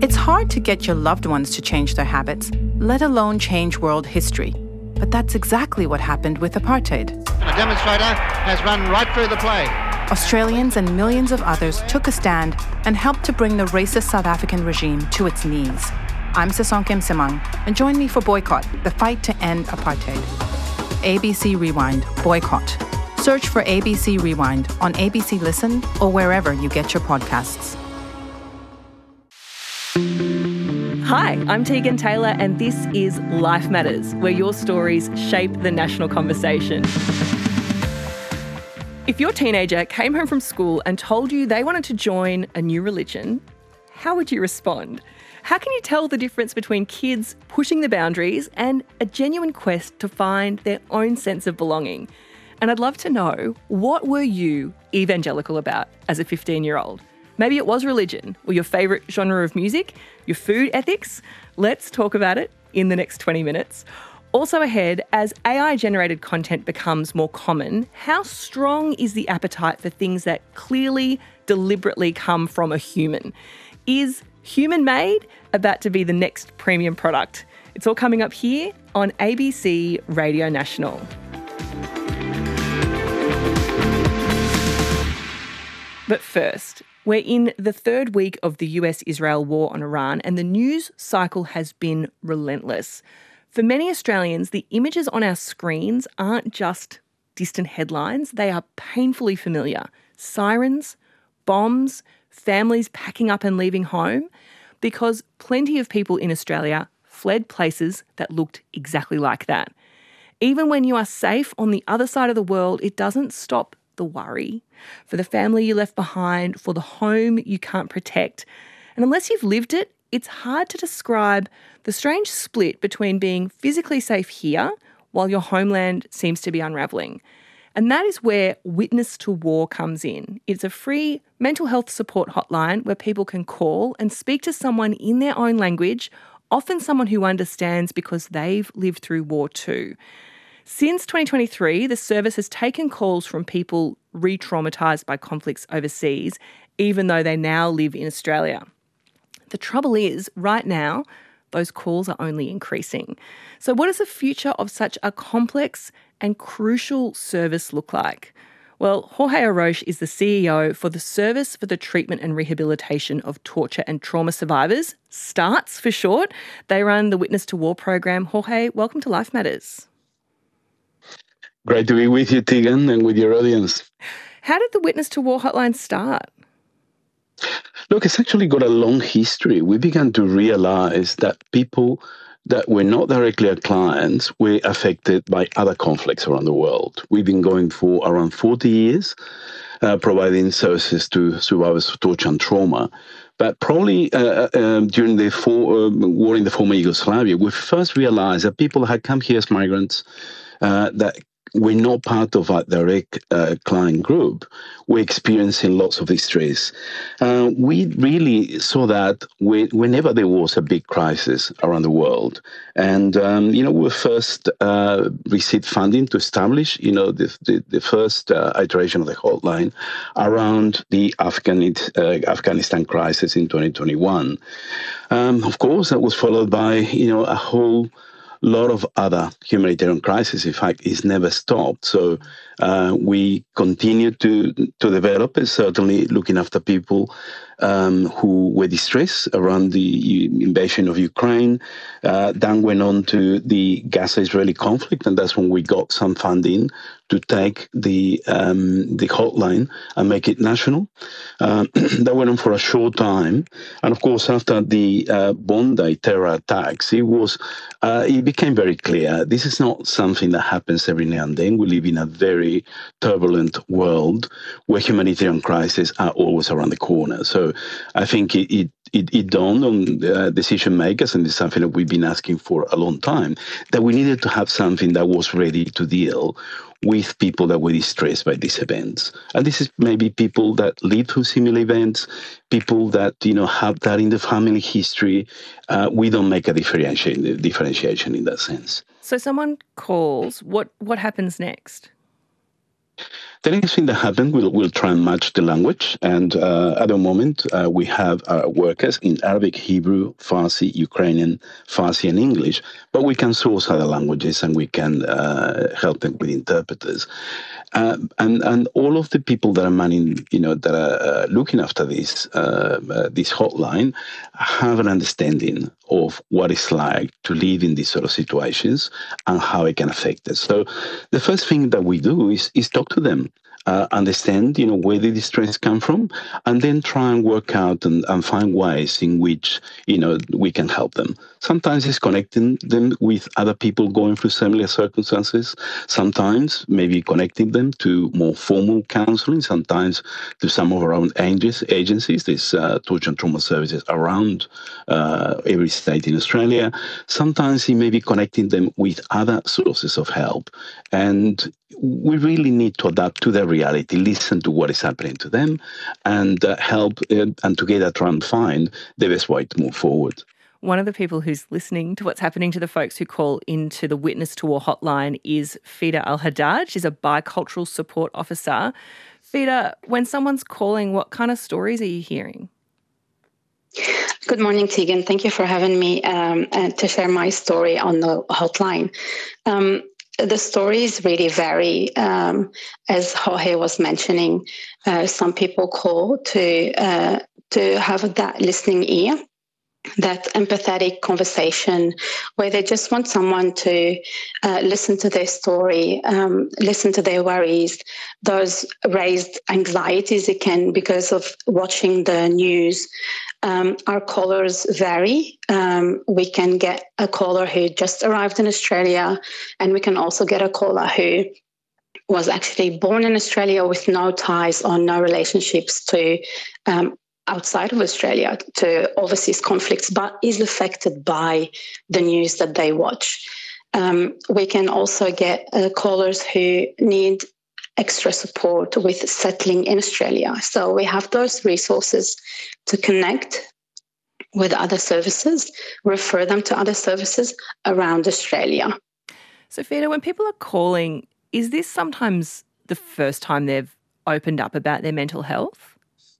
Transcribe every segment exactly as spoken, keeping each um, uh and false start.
It's hard to get your loved ones to change their habits, let alone change world history. But that's exactly what happened with apartheid. A demonstrator has run right through the play. Australians and millions of others took a stand and helped to bring the racist South African regime to its knees. I'm Sisonke Msimang, and join me for Boycott, the fight to end apartheid. A B C Rewind, Boycott. Search for A B C Rewind on A B C Listen or wherever you get your podcasts. Hi, I'm Tegan Taylor, and this is Life Matters, where your stories shape the national conversation. If your teenager came home from school and told you they wanted to join a new religion, how would you respond? How can you tell the difference between kids pushing the boundaries and a genuine quest to find their own sense of belonging? And I'd love to know, what were you evangelical about as a fifteen-year-old? Maybe it was religion or your favourite genre of music, your food ethics. Let's talk about it in the next twenty minutes. Also ahead, as A I-generated content becomes more common, how strong is the appetite for things that clearly, deliberately come from a human? Is human-made about to be the next premium product? It's all coming up here on A B C Radio National. But first, we're in the third week of the U S-Israel war on Iran, and the news cycle has been relentless. For many Australians, the images on our screens aren't just distant headlines, they are painfully familiar. Sirens, bombs, families packing up and leaving home, because plenty of people in Australia fled places that looked exactly like that. Even when you are safe on the other side of the world, it doesn't stop the worry for the family you left behind, for the home you can't protect. And unless you've lived it, it's hard to describe the strange split between being physically safe here while your homeland seems to be unravelling. And that is where Witness to War comes in. It's a free mental health support hotline where people can call and speak to someone in their own language, often someone who understands because they've lived through war too. Since twenty twenty-three, the service has taken calls from people re-traumatised by conflicts overseas, even though they now live in Australia. The trouble is, right now, those calls are only increasing. So what does the future of such a complex and crucial service look like? Well, Jorge Arroch is the C E O for the Service for the Treatment and Rehabilitation of Torture and Trauma Survivors, STARTS for short. They run the Witness to War program. Jorge, welcome to Life Matters. Great to be with you, Tegan, and with your audience. How did the Witness to War hotline start? Look, it's actually got a long history. We began to realize that people that were not directly our clients were affected by other conflicts around the world. We've been going for around forty years, uh, providing services to survivors of torture and trauma. But probably uh, uh, during the for, uh, war in the former Yugoslavia, we first realized that people had come here as migrants uh, that we're not part of a direct uh, client group. We're experiencing lots of distress. Uh, we really saw that we, whenever there was a big crisis around the world. And, um, you know, we first uh, received funding to establish, you know, the, the, the first uh, iteration of the hotline around the Afghan, uh, Afghanistan crisis in twenty twenty-one. Um, of course, that was followed by, you know, a whole lot of other humanitarian crises. In fact, it's never stopped. So uh, we continue to to develop it, certainly looking after people um, who were distressed around the invasion of Ukraine. Uh, then went on to the Gaza-Israeli conflict, and that's when we got some funding to take the um, the hotline and make it national. Uh, that went on for a short time, and of course, after the uh, Bondi terror attacks, it was uh, it became very clear this is not something that happens every now and then. We live in a very turbulent world where humanitarian crises are always around the corner. So I think it, it It, it dawned on uh, decision makers, and it's something that we've been asking for a long time, that we needed to have something that was ready to deal with people that were distressed by these events. And this is maybe people that live through similar events, people that, you know, have that in the family history. Uh, we don't make a differentiation, differentiation in that sense. So someone calls, what, what happens next? The next thing that happened, we'll, we'll try and match the language. And uh, at the moment, uh, we have uh, workers in Arabic, Hebrew, Farsi, Ukrainian, Farsi, and English. But we can source other languages and we can uh, help them with interpreters. Uh, and and all of the people that are manning, you know, that are uh, looking after this uh, uh, this hotline have an understanding of what it's like to live in these sort of situations and how it can affect us. So the first thing that we do is is talk to them. Uh, understand, you know, where the distress come from, and then try and work out and, and find ways in which, you know, we can help them. Sometimes it's connecting them with other people going through similar circumstances. Sometimes maybe connecting them to more formal counselling. Sometimes to some of our own agencies. There's uh, torture and trauma services around uh, every state in Australia. Sometimes it may be connecting them with other sources of help. And we really need to adapt to their reality, listen to what is happening to them, and uh, help uh, and together try and find the best way to move forward. One of the people who's listening to what's happening to the folks who call into the Witness to War hotline is Fida Al-Haddad. She's a bicultural support officer. Fida, when someone's calling, what kind of stories are you hearing? Good morning, Tegan. Thank you for having me um, and to share my story on the hotline. Um, The stories really vary. Um, as Jorge was mentioning, uh, some people call to uh, to have that listening ear, that empathetic conversation where they just want someone to uh, listen to their story, um, listen to their worries, those raised anxieties again because of watching the news. Um, our callers vary. Um, we can get a caller who just arrived in Australia, and we can also get a caller who was actually born in Australia with no ties or no relationships to um, outside of Australia, to overseas conflicts, but is affected by the news that they watch. Um, we can also get uh, callers who need extra support with settling in Australia. So we have those resources to connect with other services, refer them to other services around Australia. So, Fida, when people are calling, is this sometimes the first time they've opened up about their mental health?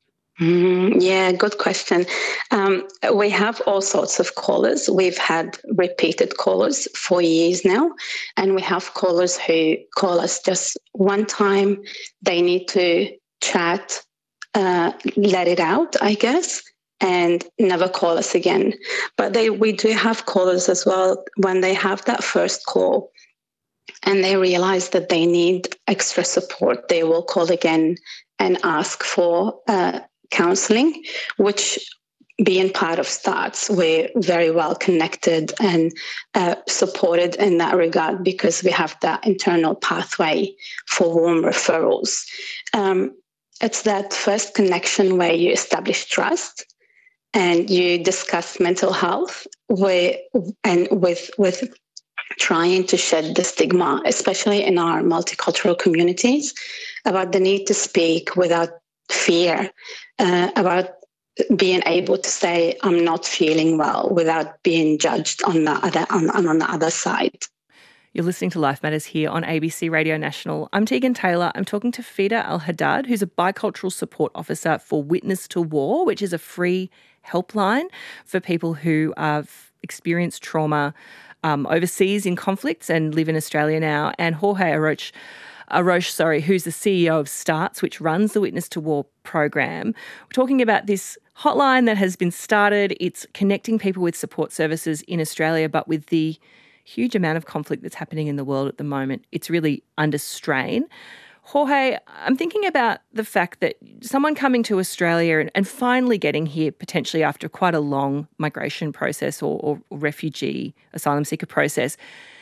Mm, yeah, good question. Um, we have all sorts of callers. We've had repeated callers for years now, and we have callers who call us just one time. They need to chat, uh, let it out, I guess, and never call us again. But they, we do have callers as well when they have that first call and they realize that they need extra support. They will call again and ask for uh, counselling, which being part of STARTS, we're very well connected and uh, supported in that regard because we have that internal pathway for warm referrals. Um, it's that first connection where you establish trust and you discuss mental health where, and with with trying to shed the stigma, especially in our multicultural communities, about the need to speak without fear, uh, about being able to say, I'm not feeling well without being judged on the other on, on the other side. You're listening to Life Matters here on A B C Radio National. I'm Tegan Taylor. I'm talking to Fida Al-Haddad, who's a bicultural support officer for Witness to War, which is a free helpline for people who have experienced trauma um, overseas in conflicts and live in Australia now. And Jorge Aroche, Aroche, sorry, who's the C E O of STARTS, which runs the Witness to War program. We're talking about this hotline that has been started. It's connecting people with support services in Australia, but with the huge amount of conflict that's happening in the world at the moment, it's really under strain. Jorge, I'm thinking about the fact that someone coming to Australia and, and finally getting here potentially after quite a long migration process or, or refugee asylum seeker process,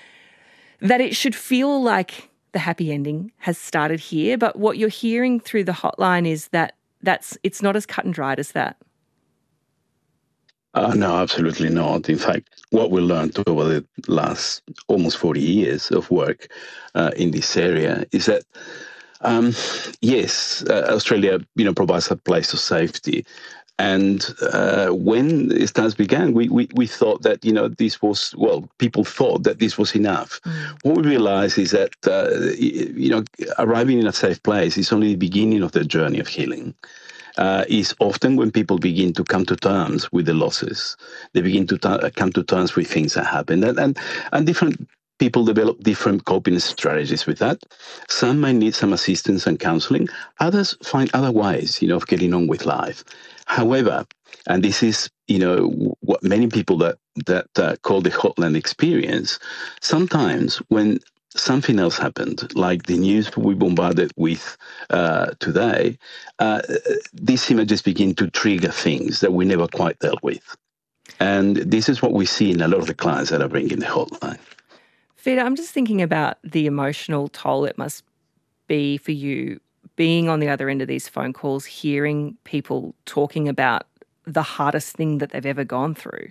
that it should feel like the happy ending has started here. But what you're hearing through the hotline is that that's it's not as cut and dried as that. Uh, no, absolutely not. In fact, what we learned over the last almost forty years of work uh, in this area is that, um, yes, uh, Australia, you know, provides a place of safety, And uh, when it starts began, we, we, we thought that, you know, this was, well, people thought that this was enough. Mm. What we realized is that, uh, you know, arriving in a safe place is only the beginning of the journey of healing. Uh, is often when people begin to come to terms with the losses. They begin to t- come to terms with things that happen. And, and, and different people develop different coping strategies with that. Some might need some assistance and counseling. Others find other ways, you know, of getting on with life. However, and this is, you know, what many people that, that uh, call the hotline experience, sometimes when something else happened, like the news we bombarded with uh, today, uh, these images begin to trigger things that we never quite dealt with. And this is what we see in a lot of the clients that are bringing the hotline. Fida, I'm just thinking about the emotional toll it must be for you being on the other end of these phone calls, hearing people talking about the hardest thing that they've ever gone through.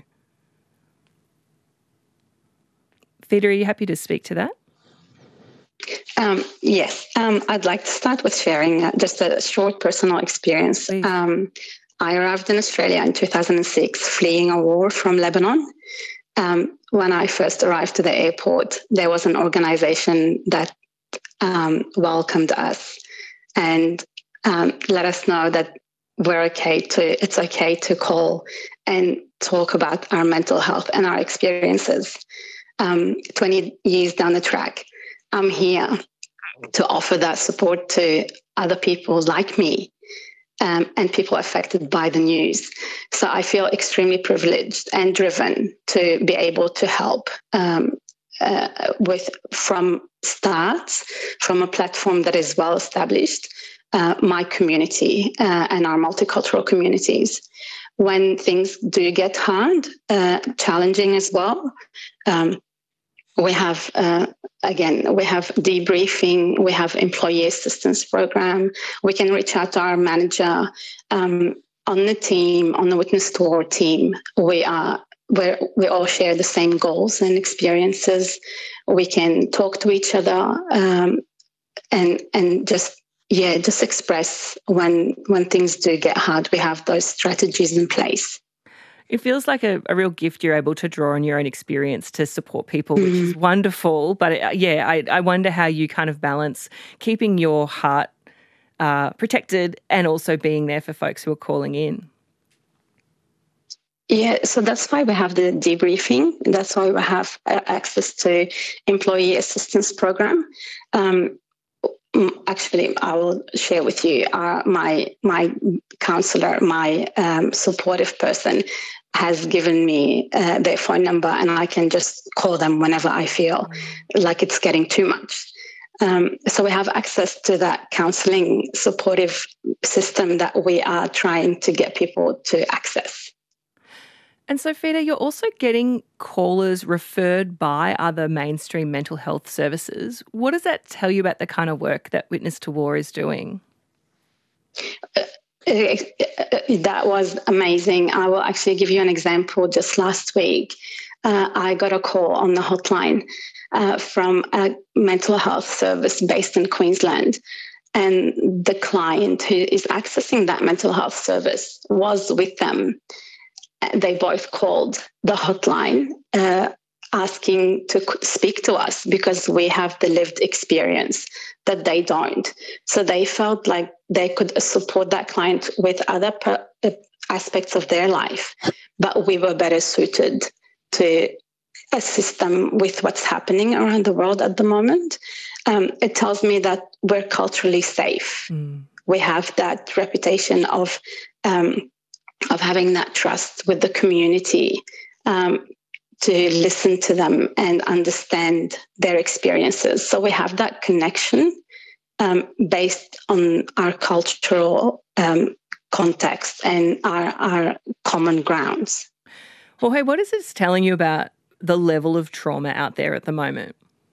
Fida, are you happy to speak to that? Um, yes, um, I'd like to start with sharing uh, just a short personal experience. Um, I arrived in Australia in two thousand six, fleeing a war from Lebanon. Um, when I first arrived to the airport, there was an organization that um, welcomed us and um, let us know that we're okay to, it's okay to call and talk about our mental health and our experiences. Um, twenty years down the track, I'm here to offer that support to other people like me um, and people affected by the news. So I feel extremely privileged and driven to be able to help um, uh, with from start, from a platform that is well established, uh, my community uh, and our multicultural communities. When things do get hard, uh, challenging as well, um, we have, uh, again, we have debriefing, we have employee assistance program. We can reach out to our manager um, on the team, on the Witness to War team. We are, we're, we all share the same goals and experiences. We can talk to each other um, and and just, yeah, just express when when things do get hard. We have those strategies in place. It feels like a, a real gift you're able to draw on your own experience to support people, which is wonderful. But it, yeah, I, I wonder how you kind of balance keeping your heart uh, protected and also being there for folks who are calling in. Yeah, so that's why we have the debriefing. That's why we have access to employee assistance program. Um, Actually, I will share with you uh, my my counselor, my um, supportive person has given me uh, their phone number, and I can just call them whenever I feel like it's getting too much. Um, so we have access to that counseling supportive system that we are trying to get people to access. And so, Fida, you're also getting callers referred by other mainstream mental health services. What does that tell you about the kind of work that Witness to War is doing? Uh, that was amazing. I will actually give you an example. Just last week, uh, I got a call on the hotline uh, from a mental health service based in Queensland. And the client who is accessing that mental health service was with them. They both called the hotline uh, asking to speak to us because we have the lived experience that they don't. So they felt like they could support that client with other per- aspects of their life, but we were better suited to assist them with what's happening around the world at the moment. Um, it tells me that we're culturally safe. Mm. We have that reputation of um, of having that trust with the community um, to listen to them and understand their experiences. So we have that connection um, based on our cultural um, context and our, our common grounds. Jorge, what is this telling you about the level of trauma out there at the moment?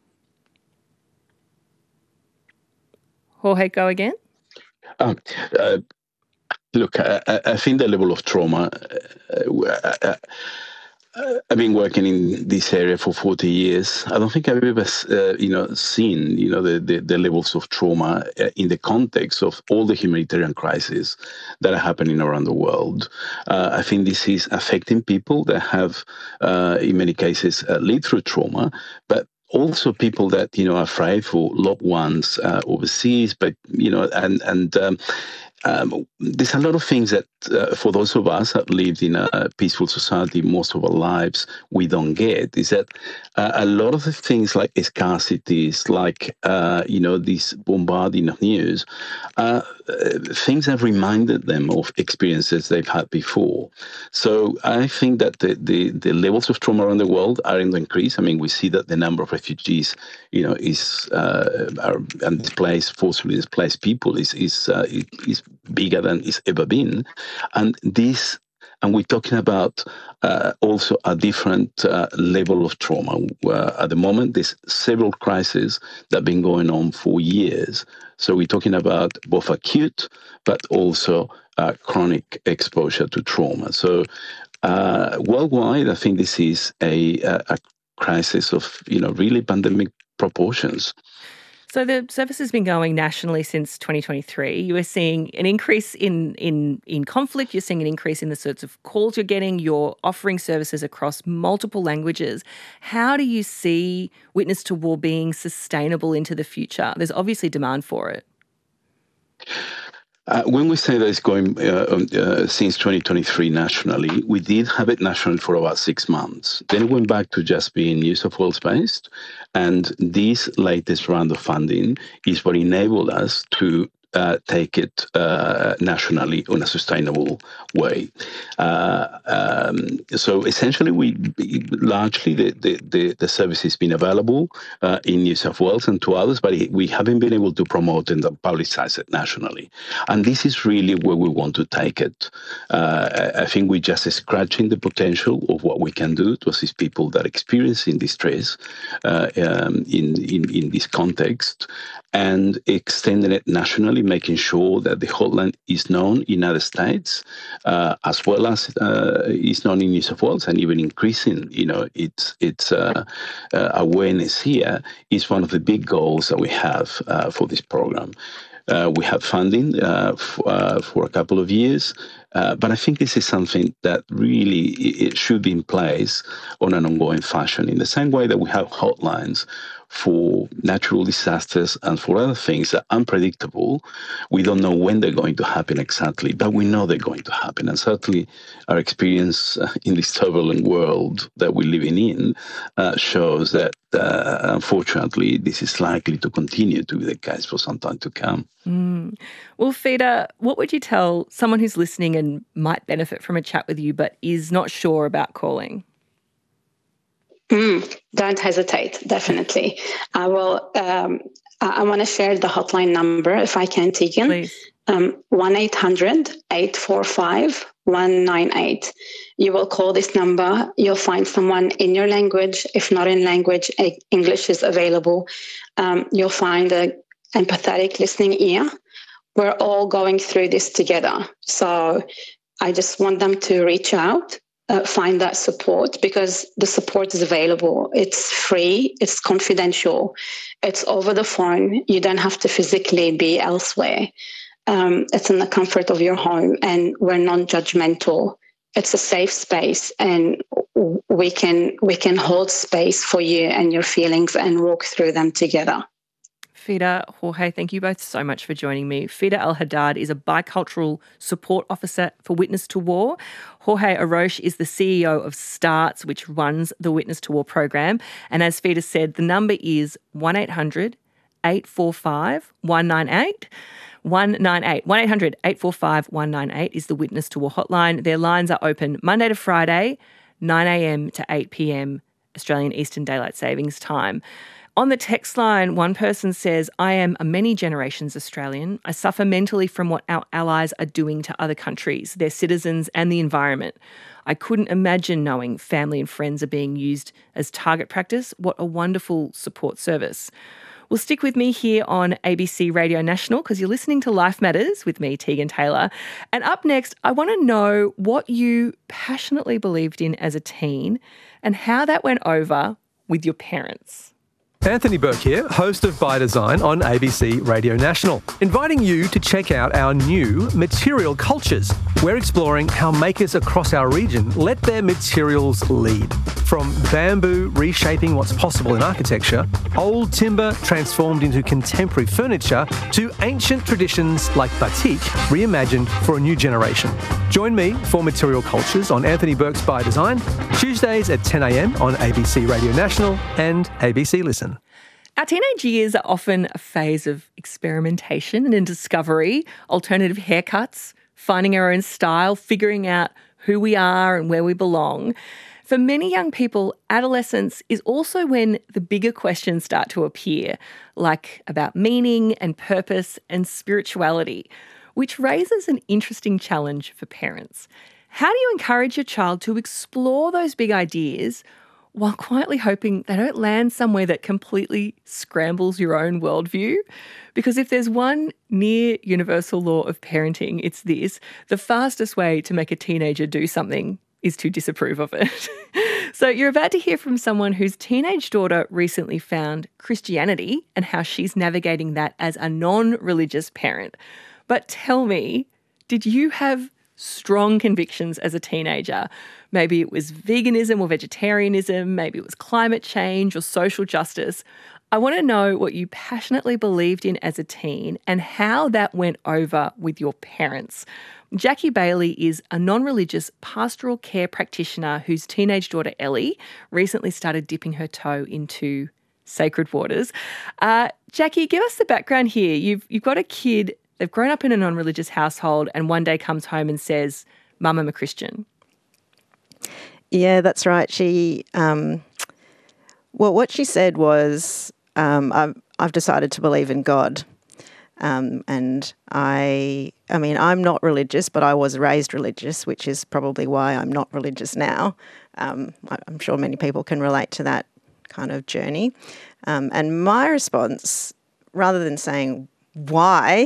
Jorge, go again. Um, uh, Look, I, I think the level of trauma, uh, uh, Uh, I've been working in this area for forty years. I don't think I've ever, uh, you know, seen, you know, the, the, the levels of trauma uh, in the context of all the humanitarian crises that are happening around the world. Uh, I think this is affecting people that have, uh, in many cases, uh, lived through trauma, but also people that, you know, are afraid for loved ones uh, overseas, but, you know, and, and, um, Um, there's a lot of things that, uh, for those of us that lived in a peaceful society most of our lives, we don't get. Is that uh, a lot of the things like scarcities, like uh, you know, this bombarding of news, uh, uh, things have reminded them of experiences they've had before. So I think that the, the the levels of trauma around the world are in the increase. I mean, we see that the number of refugees, you know, is uh, are, and displaced, forcibly displaced people is is uh, is bigger than it's ever been. And this, and we're talking about uh, also a different uh, level of trauma. Uh, at the moment, there's several crises that have been going on for years. So we're talking about both acute, but also uh, chronic exposure to trauma. So uh, worldwide, I think this is a, a crisis of, you know, really pandemic proportions. So the service has been going nationally since twenty twenty-three. You are seeing an increase in, in, in conflict. You're seeing an increase in the sorts of calls you're getting. You're offering services across multiple languages. How do you see Witness to War being sustainable into the future? There's obviously demand for it. Uh, when we say that it's going uh, uh, since twenty twenty-three nationally, we did have it nationally for about six months. Then it went back to just being New South Wales based. And this latest round of funding is what enabled us to uh, take it uh, nationally in a sustainable way. Uh, um, so essentially, we largely the, the, the, the service has been available uh, in New South Wales and to others, but we haven't been able to promote and publicize it nationally. And this is really where we want to take it. Uh, I think we're just scratching the potential of what we can do to assist people that are experiencing distress uh, um, in, in, in this context, and extending it nationally, making sure that the hotline is known in other states, uh, as well as uh, is known in New South Wales, and even increasing, you know, its its uh, uh, awareness here is one of the big goals that we have uh, for this program. Uh, we have funding uh, f- uh, for a couple of years, uh, but I think this is something that really it should be in place on an ongoing fashion, in the same way that we have hotlines for natural disasters and for other things that are unpredictable. We don't know when they're going to happen exactly, but we know they're going to happen. And certainly our experience in this turbulent world that we're living in uh, shows that, uh, unfortunately, this is likely to continue to be the case for some time to come. Mm. Well, Fida, what would you tell someone who's listening and might benefit from a chat with you but is not sure about calling? Mm, don't hesitate, definitely. I will. Um, I, I want to share the hotline number, if I can, Tegan. Please. Um, one eight hundred eight four five one nine eight. You will call this number. You'll find someone in your language. If not in language, English is available. Um, you'll find an empathetic listening ear. We're all going through this together. So I just want them to reach out. Uh, find that support, because the support is available. It's free, it's confidential, it's over the phone. You don't have to physically be elsewhere. Um, it's in the comfort of your home, and we're non-judgmental. It's a safe space, and we can we can hold space for you and your feelings and walk through them together. Fida, Jorge, thank you both so much for joining me. Fida El-Haddad is a bicultural support officer for Witness to War. Jorge Aroche is the C E O of STARTS, which runs the Witness to War program. And as Fida said, the number is one eight hundred eight four five one nine eight. one nine eight. one eight hundred eight four five one nine eight is the Witness to War hotline. Their lines are open Monday to Friday, nine a.m. to eight p.m. Australian Eastern Daylight Savings Time. On the text line, one person says, I am a many generations Australian. I suffer mentally from what our allies are doing to other countries, their citizens and the environment. I couldn't imagine knowing family and friends are being used as target practice. What a wonderful support service. Well, stick with me here on A B C Radio National because you're listening to Life Matters with me, Tegan Taylor. And up next, I want to know what you passionately believed in as a teen and how that went over with your parents. Anthony Burke here, host of By Design on A B C Radio National, inviting you to check out our new Material Cultures. We're exploring how makers across our region let their materials lead. From bamboo reshaping what's possible in architecture, old timber transformed into contemporary furniture, to ancient traditions like batik reimagined for a new generation. Join me for Material Cultures on Anthony Burke's By Design, Tuesdays at ten a m on A B C Radio National and A B C Listen. Our teenage years are often a phase of experimentation and discovery, alternative haircuts, finding our own style, figuring out who we are and where we belong. For many young people, adolescence is also when the bigger questions start to appear, like about meaning and purpose and spirituality, which raises an interesting challenge for parents. How do you encourage your child to explore those big ideas while quietly hoping they don't land somewhere that completely scrambles your own worldview? Because if there's one near universal law of parenting, it's this: the fastest way to make a teenager do something is to disapprove of it. So you're about to hear from someone whose teenage daughter recently found Christianity and how she's navigating that as a non-religious parent. But tell me, did you have strong convictions as a teenager? Maybe it was veganism or vegetarianism, maybe it was climate change or social justice. I want to know what you passionately believed in as a teen and how that went over with your parents. Jackie Bailey is a non-religious pastoral care practitioner whose teenage daughter Ellie recently started dipping her toe into sacred waters. Uh, Jackie, give us the background here. You've you've got a kid, they've grown up in a non-religious household and one day comes home and says, "Mum, I'm a Christian." Yeah, that's right. She, um, well, what she said was, um, I've, I've decided to believe in God. Um, and I, I mean, I'm not religious, but I was raised religious, which is probably why I'm not religious now. Um, I, I'm sure many people can relate to that kind of journey. Um, and my response, rather than saying why,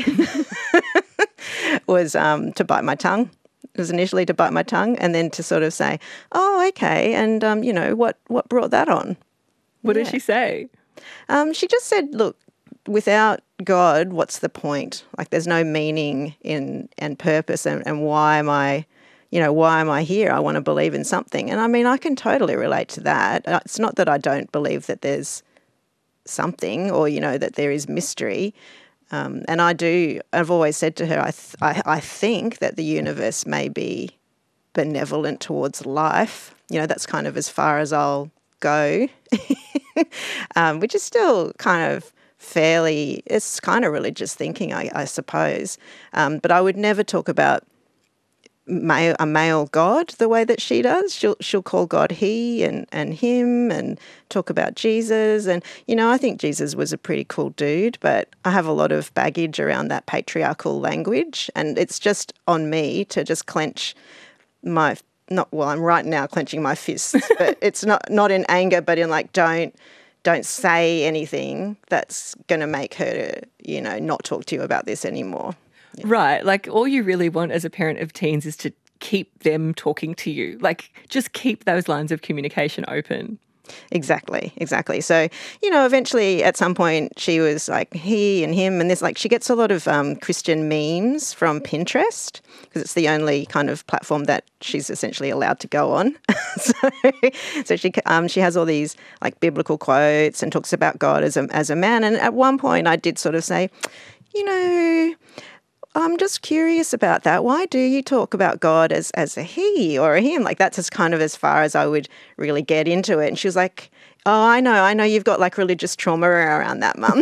was um, to bite my tongue. It was initially to bite my tongue and then to sort of say, oh, okay, and, um, you know, what, what brought that on? What yeah. did she say? Um, she just said, look, without God, what's the point? Like, there's no meaning in and purpose, and, and why am I, you know, why am I here? I want to believe in something. And I mean, I can totally relate to that. It's not that I don't believe that there's something or, you know, that there is mystery. Um, and I do, I've always said to her, I, th- I I think that the universe may be benevolent towards life. You know, that's kind of as far as I'll go, um, which is still kind of fairly, it's kind of religious thinking, I, I suppose. Um, but I would never talk about male, a male God the way that she does. She'll she'll call God he and, and him and talk about Jesus. And, you know, I think Jesus was a pretty cool dude, but I have a lot of baggage around that patriarchal language. And it's just on me to just clench my, not, well, I'm right now clenching my fists, but it's not, not in anger, but in like, don't, don't say anything that's going to make her, you know, not talk to you about this anymore. Yeah. Right. Like, all you really want as a parent of teens is to keep them talking to you. Like, just keep those lines of communication open. Exactly, exactly. So, you know, eventually at some point she was like he and him, and there's like, she gets a lot of um, Christian memes from Pinterest because it's the only kind of platform that she's essentially allowed to go on. so, so she um, she has all these like biblical quotes and talks about God as a as a man. And at one point I did sort of say, you know, I'm just curious about that. Why do you talk about God as, as a he or a him? Like, that's as kind of as far as I would really get into it. And she was like, oh, I know, I know you've got like religious trauma around that, Mum.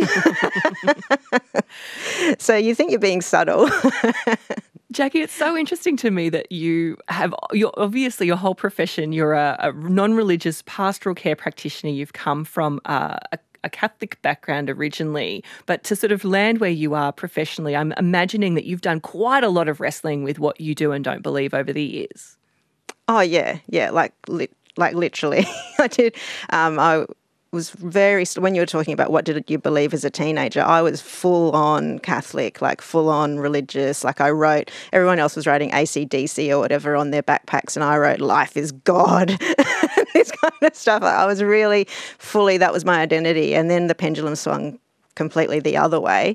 So you think you're being subtle. Jackie, it's so interesting to me that you have, you're obviously your whole profession, you're a, a non-religious pastoral care practitioner. You've come from uh, a a Catholic background originally, but to sort of land where you are professionally, I'm imagining that you've done quite a lot of wrestling with what you do and don't believe over the years. Oh, yeah, yeah, like li- like literally. I did. Um, I was very, when you were talking about what did you believe as a teenager, I was full on Catholic, like full on religious. Like I wrote, everyone else was writing A C D C or whatever on their backpacks, and I wrote life is God, this kind of stuff. I was really fully, that was my identity. And then the pendulum swung completely the other way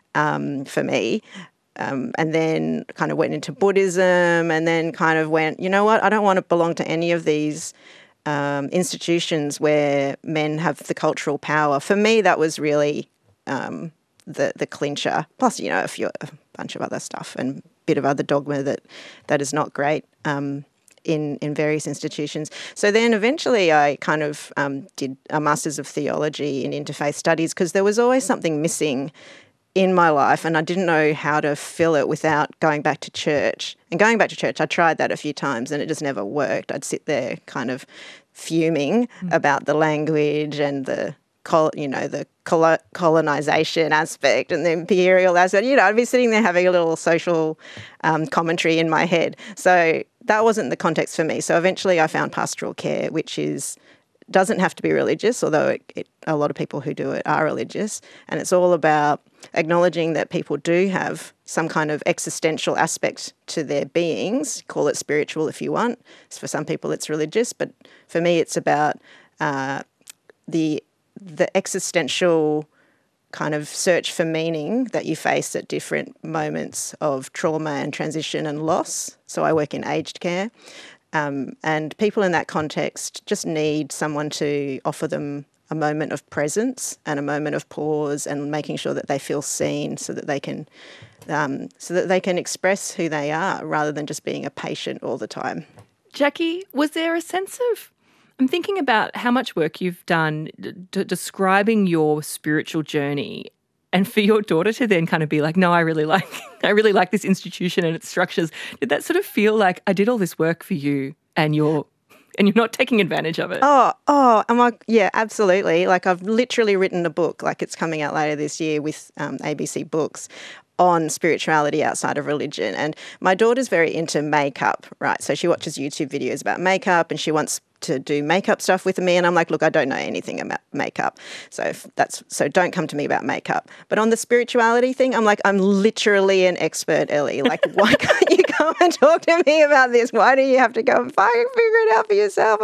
um, for me. Um, and then kind of went into Buddhism, and then kind of went, you know what, I don't want to belong to any of these Um, institutions where men have the cultural power. For me, that was really um, the the clincher. Plus, you know, a few a bunch of other stuff and a bit of other dogma that that is not great um, in in various institutions. So then, eventually, I kind of um, did a Masters of Theology in Interfaith Studies because there was always something missing in my life, and I didn't know how to fill it without going back to church. And going back to church, I tried that a few times and it just never worked. I'd sit there kind of fuming mm. about the language and the, you know, the colonization aspect and the imperial aspect. You know, I'd be sitting there having a little social um, commentary in my head. So that wasn't the context for me. So eventually I found pastoral care, which is doesn't have to be religious, although it, it, a lot of people who do it are religious. And it's all about acknowledging that people do have some kind of existential aspect to their beings. Call it spiritual if you want. For some people it's religious, but for me it's about uh, the the existential kind of search for meaning that you face at different moments of trauma and transition and loss. So I work in aged care. Um, and people in that context just need someone to offer them a moment of presence and a moment of pause and making sure that they feel seen so that they can um, so that they can express who they are rather than just being a patient all the time. Jackie, was there a sense of, I'm thinking about how much work you've done d- describing your spiritual journey, and for your daughter to then kind of be like, no, I really like I really like this institution and its structures. Did that sort of feel like I did all this work for you and you're and you're not taking advantage of it? Oh, oh, am I, yeah, absolutely. Like I've literally written a book, like it's coming out later this year with um, A B C Books, on spirituality outside of religion. And my daughter's very into makeup, right? So she watches YouTube videos about makeup and she wants to do makeup stuff with me, and I'm like, look, I don't know anything about makeup, so if that's so don't come to me about makeup. But on the spirituality thing, I'm like, I'm literally an expert, Ellie. Like, why can't you come and talk to me about this? Why do you have to go and fucking figure it out for yourself?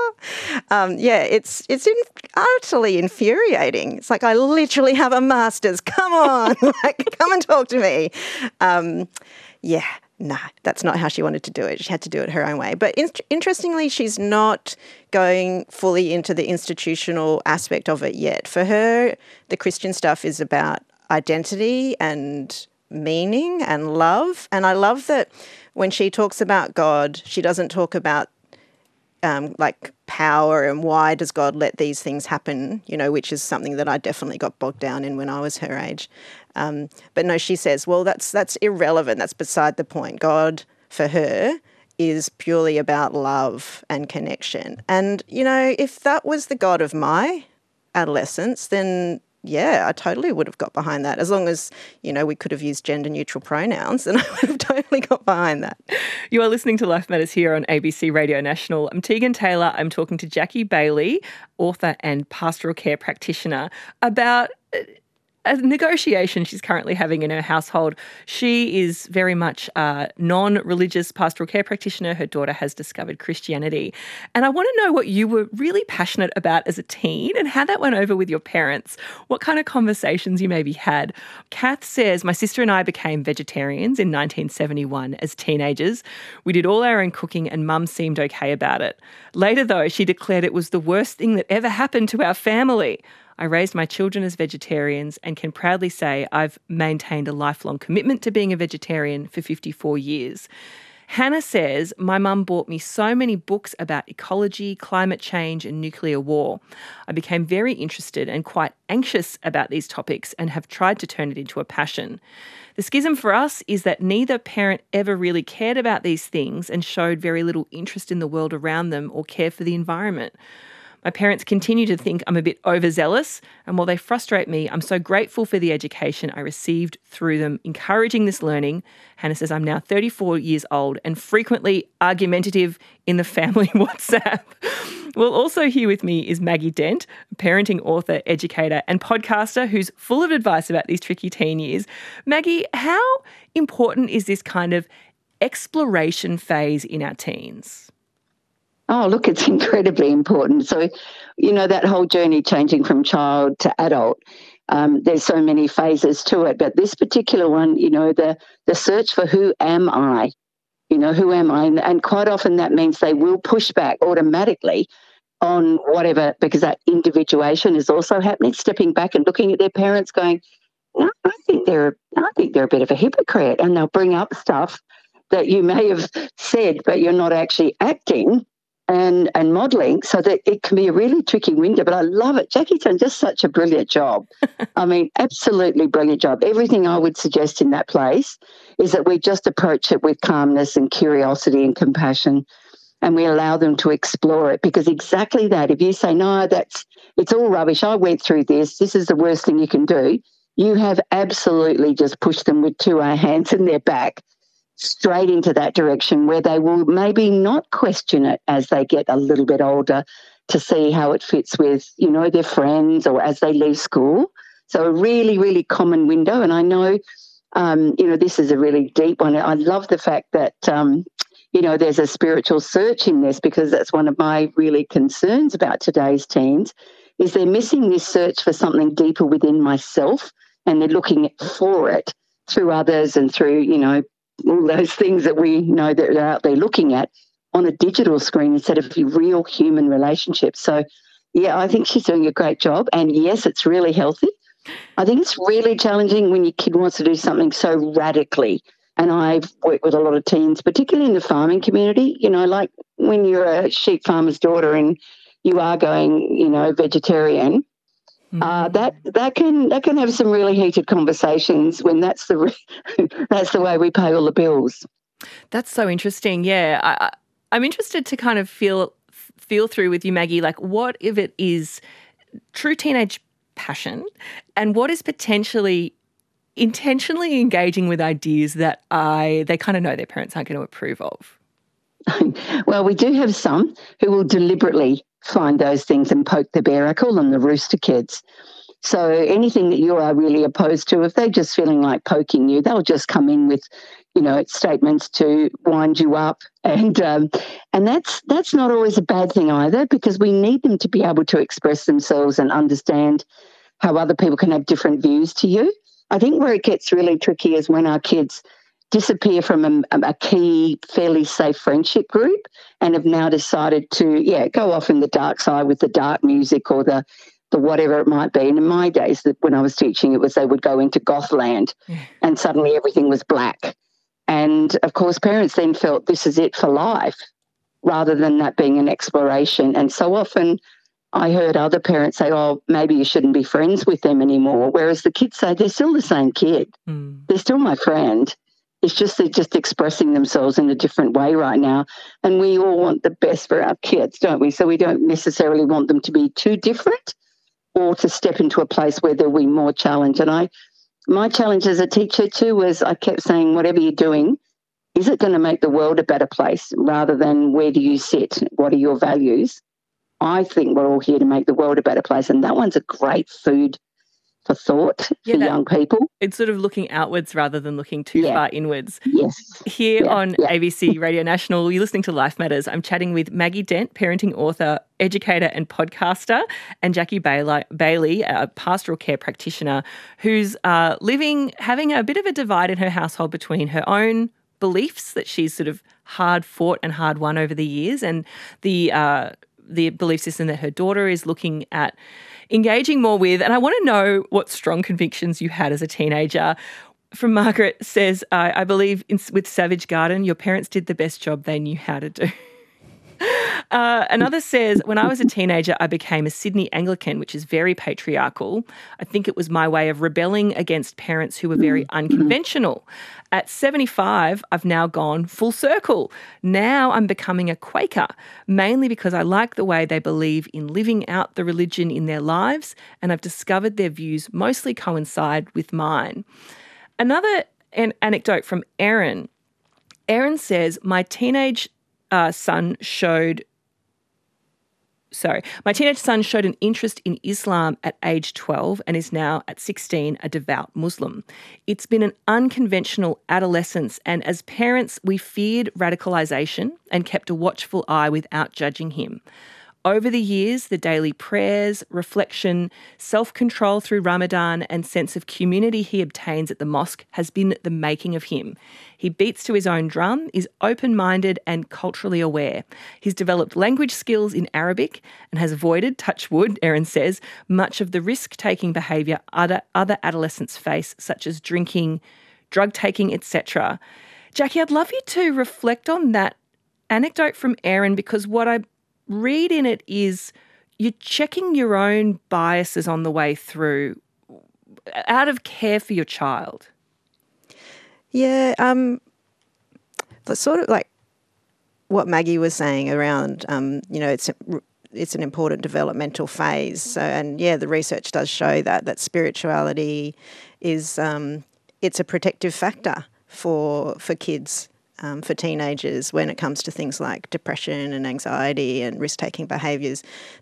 Um, yeah, it's it's in, utterly infuriating. It's like, I literally have a master's. Come on, like, come and talk to me. Um, yeah. No, that's not how she wanted to do it. She had to do it her own way. But in- interestingly, she's not going fully into the institutional aspect of it yet. For her, the Christian stuff is about identity and meaning and love. And I love that when she talks about God, she doesn't talk about um, like power and why does God let these things happen, you know, which is something that I definitely got bogged down in when I was her age. Um, but no, she says, well, that's that's irrelevant. That's beside the point. God, for her, is purely about love and connection. And, you know, if that was the God of my adolescence, then, yeah, I totally would have got behind that. As long as, you know, we could have used gender-neutral pronouns, then I would have totally got behind that. You are listening to Life Matters here on A B C Radio National. I'm Tegan Taylor. I'm talking to Jackie Bailey, author and pastoral care practitioner, about a negotiation she's currently having in her household. She is very much a non-religious pastoral care practitioner. Her daughter has discovered Christianity. And I want to know what you were really passionate about as a teen and how that went over with your parents, what kind of conversations you maybe had. Kath says, my sister and I became vegetarians in nineteen seventy-one as teenagers. We did all our own cooking and Mum seemed okay about it. Later, though, she declared it was the worst thing that ever happened to our family. I raised my children as vegetarians and can proudly say I've maintained a lifelong commitment to being a vegetarian for fifty-four years. Hannah says, my mum bought me so many books about ecology, climate change and nuclear war. I became very interested and quite anxious about these topics and have tried to turn it into a passion. The schism for us is that neither parent ever really cared about these things and showed very little interest in the world around them or care for the environment. My parents continue to think I'm a bit overzealous, and while they frustrate me, I'm so grateful for the education I received through them, encouraging this learning. Hannah says, I'm now thirty-four years old and frequently argumentative in the family WhatsApp. Well, also here with me is Maggie Dent, parenting author, educator and podcaster who's full of advice about these tricky teen years. Maggie, how important is this kind of exploration phase in our teens? Oh, look, it's incredibly important. So, you know, that whole journey changing from child to adult, um, there's so many phases to it. But this particular one, you know, the the search for who am I? You know, who am I? And, and quite often that means they will push back automatically on whatever, because that individuation is also happening, stepping back and looking at their parents going, no, I think they're I think they're a bit of a hypocrite. And they'll bring up stuff that you may have said, but you're not actually acting and and modelling, so that it can be a really tricky window. But I love it. Jackie's done just such a brilliant job. I mean, absolutely brilliant job. Everything I would suggest in that place is that we just approach it with calmness and curiosity and compassion, and we allow them to explore it, because exactly that, if you say, no, that's it's all rubbish, I went through this, this is the worst thing you can do, you have absolutely just pushed them with two hands in their back straight into that direction, where they will maybe not question it as they get a little bit older to see how it fits with, you know, their friends or as they leave school. So a really, really common window. And I know, um, you know, this is a really deep one. I love the fact that, um, you know, there's a spiritual search in this, because that's one of my really concerns about today's teens, is they're missing this search for something deeper within myself, and they're looking for it through others and through, you know, all those things that we know that they're out there looking at on a digital screen instead of real human relationships. So, yeah, I think she's doing a great job. And, yes, it's really healthy. I think it's really challenging when your kid wants to do something so radically. And I've worked with a lot of teens, particularly in the farming community, you know, like when you're a sheep farmer's daughter and you are going, you know, vegetarian, Uh, that that can that can have some really heated conversations when that's the re- that's the way we pay all the bills. That's so interesting. Yeah, I, I, I'm interested to kind of feel feel through with you, Maggie. Like, what if it is true teenage passion, and what is potentially intentionally engaging with ideas that I they kind of know their parents aren't going to approve of? Well, we do have some who will deliberately find those things and poke the bear. I call them the rooster kids. So anything that you are really opposed to, if they're just feeling like poking you, they'll just come in with, you know, statements to wind you up. And um, and that's that's not always a bad thing either, because we need them to be able to express themselves and understand how other people can have different views to you. I think where it gets really tricky is when our kids disappear from a, a key, fairly safe friendship group and have now decided to, yeah, go off in the dark side with the dark music or the, the whatever it might be. And in my days, when I was teaching, it was they would go into Gothland yeah. and suddenly everything was black. And, of course, parents then felt this is it for life rather than that being an exploration. And so often I heard other parents say, oh, maybe you shouldn't be friends with them anymore, whereas the kids say they're still the same kid. Mm. They're still my friend. It's just they're just expressing themselves in a different way right now. And we all want the best for our kids, don't we? So we don't necessarily want them to be too different or to step into a place where there'll be more challenge. And I, my challenge as a teacher too was I kept saying, whatever you're doing, is it going to make the world a better place rather than where do you sit? What are your values? I think we're all here to make the world a better place. And that one's a great food for thought yeah, for that, young people. It's sort of looking outwards rather than looking too yeah. far inwards. Yes. Here yeah. on yeah. A B C Radio National, you're listening to Life Matters. I'm chatting with Maggie Dent, parenting author, educator and podcaster, and Jackie Bailey, a pastoral care practitioner who's uh, living, having a bit of a divide in her household between her own beliefs that she's sort of hard fought and hard won over the years and the uh, the belief system that her daughter is looking at engaging more with. And I want to know what strong convictions you had as a teenager. From Margaret says, uh, I believe in, with Savage Garden, your parents did the best job they knew how to do. Uh, another says, when I was a teenager, I became a Sydney Anglican, which is very patriarchal. I think it was my way of rebelling against parents who were very unconventional. At seventy-five, I've now gone full circle. Now I'm becoming a Quaker, mainly because I like the way they believe in living out the religion in their lives, and I've discovered their views mostly coincide with mine. Another an- anecdote from Erin. Erin says, my teenage uh, son showed sorry. My teenage son showed an interest in Islam at age twelve and is now at sixteen a devout Muslim. It's been an unconventional adolescence, and as parents, we feared radicalisation and kept a watchful eye without judging him. Over the years, the daily prayers, reflection, self-control through Ramadan and sense of community he obtains at the mosque has been the making of him. He beats to his own drum, is open-minded and culturally aware. He's developed language skills in Arabic and has avoided, touch wood, Erin says, much of the risk-taking behaviour other, other adolescents face, such as drinking, drug-taking, et cetera. Jackie, I'd love you to reflect on that anecdote from Erin, because what I read in it is you're checking your own biases on the way through out of care for your child. Yeah, um, but sort of like what Maggie was saying around, um, you know, it's it's an important developmental phase. So, and yeah, the research does show that that spirituality is um, it's a protective factor for for kids. Um, for teenagers when it comes to things like depression and anxiety and risk-taking behaviours.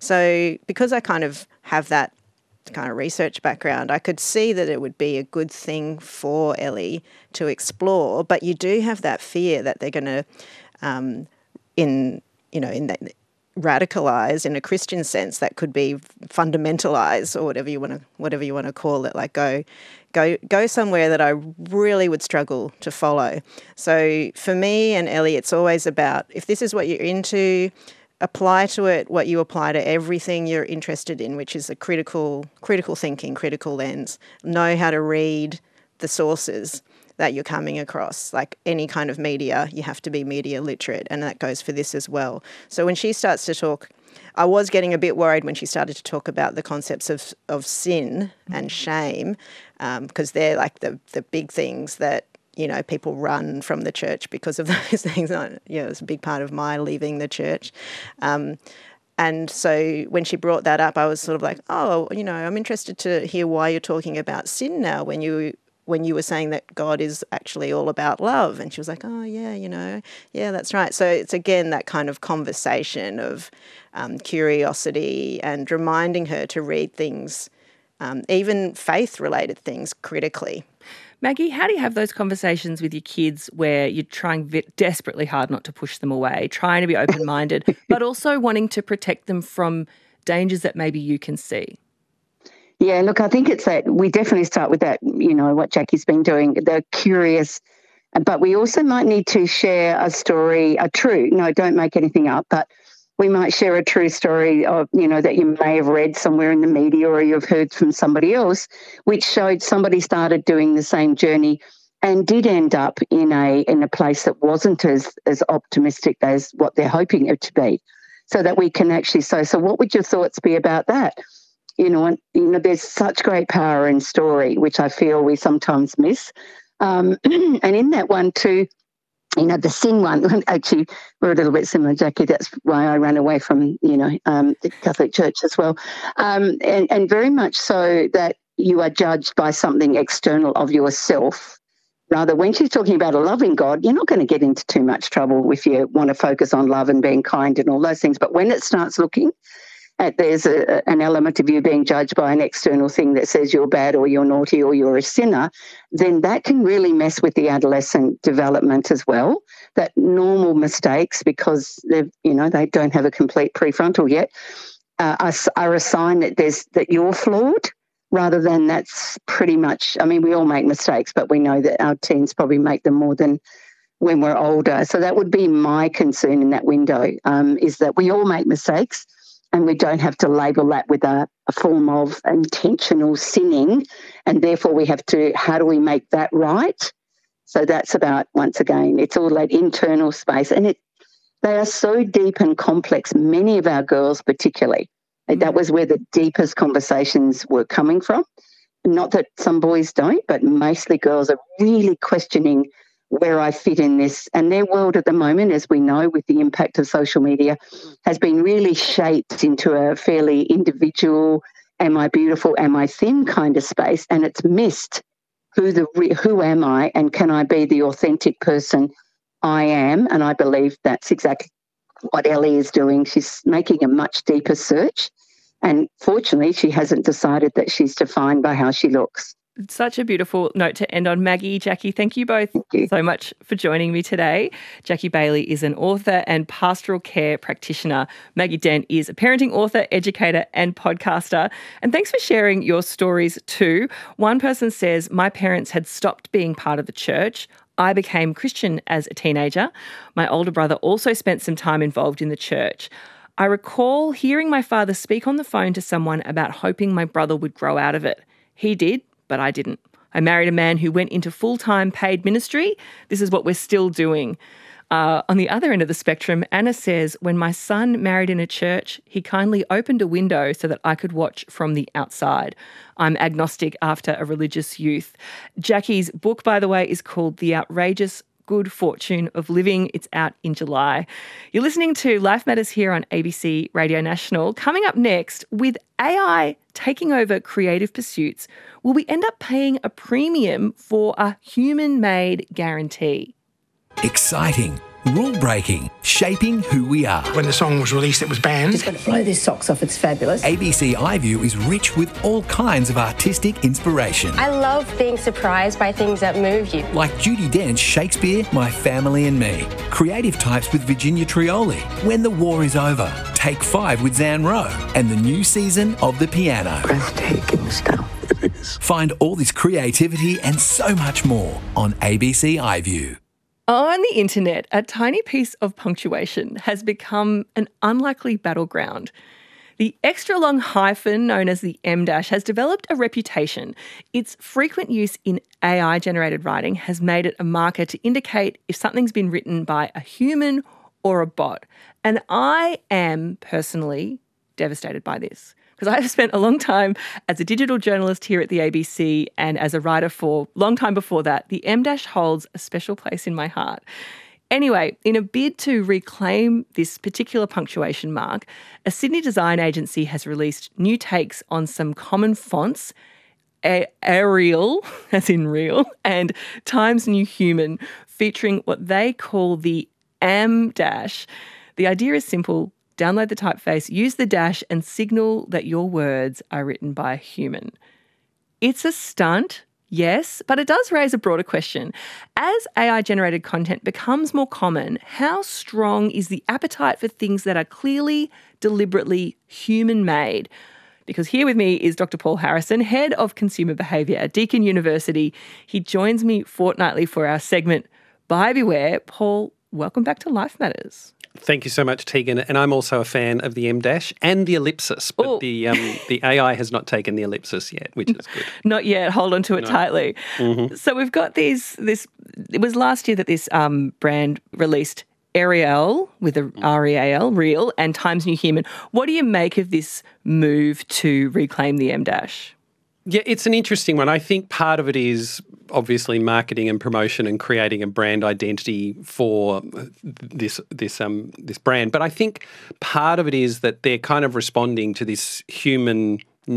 So because I kind of have that kind of research background, I could see that it would be a good thing for Ellie to explore, but you do have that fear that they're going to, um, in, you know, in that radicalise in a Christian sense, that could be fundamentalise or whatever you want to whatever you want to call it, like go go go somewhere that I really would struggle to follow. So for me and Ellie, it's always about, if this is what you're into, apply to it what you apply to everything you're interested in, which is a critical critical thinking, critical lens. Know how to read the sources that you're coming across. Like any kind of media, you have to be media literate, and that goes for this as well. So when she starts to talk, I was getting a bit worried when she started to talk about the concepts of of sin and shame, because um, they're like the the big things that, you know, people run from the church because of those things. You know, it's a big part of my leaving the church. Um, and so when she brought that up, I was sort of like, oh, you know, I'm interested to hear why you're talking about sin now when you when you were saying that God is actually all about love. And she was like, oh, yeah, you know, yeah, that's right. So it's, again, that kind of conversation of um, curiosity and reminding her to read things, um, even faith-related things, critically. Maggie, how do you have those conversations with your kids where you're trying v- desperately hard not to push them away, trying to be open-minded, but also wanting to protect them from dangers that maybe you can see? Yeah, look, I think it's that we definitely start with that, you know, what Jackie's been doing. They're curious, but we also might need to share a story, a true, no, don't make anything up, but we might share a true story of, you know, that you may have read somewhere in the media or you've heard from somebody else, which showed somebody started doing the same journey and did end up in a in a place that wasn't as, as optimistic as what they're hoping it to be, so that we can actually say, so what would your thoughts be about that? You know, and, you know, there's such great power in story, which I feel we sometimes miss. Um, and in that one too, you know, the sin one, actually, we're a little bit similar, Jackie. That's why I ran away from, you know, um, the Catholic Church as well. Um, and, and very much so that you are judged by something external of yourself. Rather, when she's talking about a loving God, you're not going to get into too much trouble if you want to focus on love and being kind and all those things. But when it starts looking at there's a, an element of you being judged by an external thing that says you're bad or you're naughty or you're a sinner, then that can really mess with the adolescent development as well. That normal mistakes, because they you know they don't have a complete prefrontal yet, uh, are, are a sign that there's that you're flawed, rather than that's pretty much. I mean, we all make mistakes, but we know that our teens probably make them more than when we're older. So that would be my concern in that window, um, is that we all make mistakes. And we don't have to label that with a, a form of intentional sinning. And therefore we have to, how do we make that right? So that's about, once again, it's all that internal space. And it they are so deep and complex, many of our girls particularly. Mm-hmm. That was where the deepest conversations were coming from. Not that some boys don't, but mostly girls are really questioning where I fit in this. And their world at the moment, as we know, with the impact of social media, has been really shaped into a fairly individual, am I beautiful, am I thin kind of space. And it's missed who the who am I and can I be the authentic person I am. And I believe that's exactly what Ellie is doing. She's making a much deeper search. And fortunately, she hasn't decided that she's defined by how she looks. Such a beautiful note to end on. Maggie, Jackie, thank you both thank you. so much for joining me today. Jackie Bailey is an author and pastoral care practitioner. Maggie Dent is a parenting author, educator and podcaster. And thanks for sharing your stories too. One person says, my parents had stopped being part of the church. I became Christian as a teenager. My older brother also spent some time involved in the church. I recall hearing my father speak on the phone to someone about hoping my brother would grow out of it. He did, but I didn't. I married a man who went into full-time paid ministry. This is what we're still doing. Uh, on the other end of the spectrum, Anna says, when my son married in a church, he kindly opened a window so that I could watch from the outside. I'm agnostic after a religious youth. Jackie's book, by the way, is called The Outrageous Good Fortune of Living. It's out in July. You're listening to Life Matters here on A B C Radio National. Coming up next, with A I taking over creative pursuits, will we end up paying a premium for a human-made guarantee? Exciting, rule-breaking, shaping who we are. When the song was released, it was banned. It's going to blow their socks off. It's fabulous. A B C iView is rich with all kinds of artistic inspiration. I love being surprised by things that move you. Like Judi Dench's Shakespeare, My Family and Me. Creative Types with Virginia Trioli. When the War is Over. Take Five with Zan Rowe. And the new season of The Piano. Breathtaking stuff. It is. Find all this creativity and so much more on A B C iView. On the internet, a tiny piece of punctuation has become an unlikely battleground. The extra long hyphen known as the em dash has developed a reputation. Its frequent use in A I-generated writing has made it a marker to indicate if something's been written by a human or a bot. And I am personally devastated by this, because I have spent a long time as a digital journalist here at the A B C and as a writer for a long time before that. The em dash holds a special place in my heart. Anyway, in a bid to reclaim this particular punctuation mark, a Sydney design agency has released new takes on some common fonts, a- Arial, as in real, and Times New Human, featuring what they call the em dash. The idea is simple. Download the typeface, use the dash and signal that your words are written by a human. It's a stunt, yes, but it does raise a broader question. As A I-generated content becomes more common, how strong is the appetite for things that are clearly, deliberately human-made? Because here with me is Doctor Paul Harrison, Head of Consumer Behaviour at Deakin University. He joins me fortnightly for our segment, Buyer Beware. Paul, welcome back to Life Matters. Thank you so much, Tegan. And I'm also a fan of the em dash and the ellipsis, but oh. the um, the A I has not taken the ellipsis yet, which is good. Not yet. Hold on to it no. tightly. Mm-hmm. So we've got these. This it was last year that this um, brand released Arial with a R E A L, Real, and Times New Human. What do you make of this move to reclaim the em dash? Yeah, it's an interesting one. I think part of it is obviously marketing and promotion and creating a brand identity for this this um this brand. But I think part of it is that they're kind of responding to this human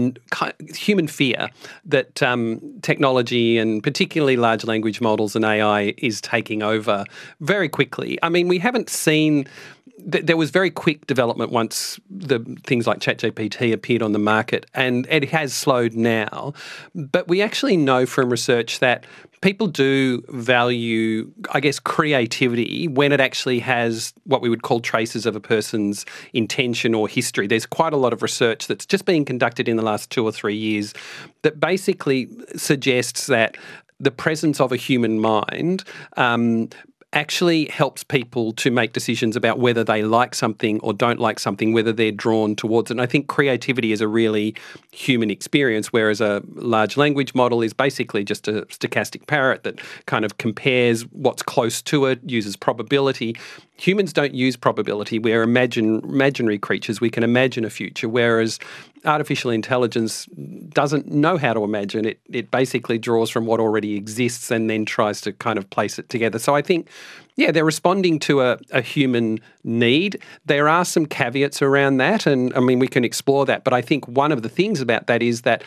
human fear that um, technology and particularly large language models and A I is taking over very quickly. I mean, we haven't seen... There was very quick development once the things like ChatGPT appeared on the market, and it has slowed now. But we actually know from research that people do value, I guess, creativity when it actually has what we would call traces of a person's intention or history. There's quite a lot of research that's just been conducted in the last two or three years that basically suggests that the presence of a human mind um, actually helps people to make decisions about whether they like something or don't like something, whether they're drawn towards it. And I think creativity is a really human experience, whereas a large language model is basically just a stochastic parrot that kind of compares what's close to it, uses probability. Humans don't use probability. We're imagine, imaginary creatures. We can imagine a future, whereas artificial intelligence doesn't know how to imagine. It it basically draws from what already exists and then tries to kind of place it together. So I think, yeah, they're responding to a, a human need. There are some caveats around that, and I mean, we can explore that. But I think one of the things about that is that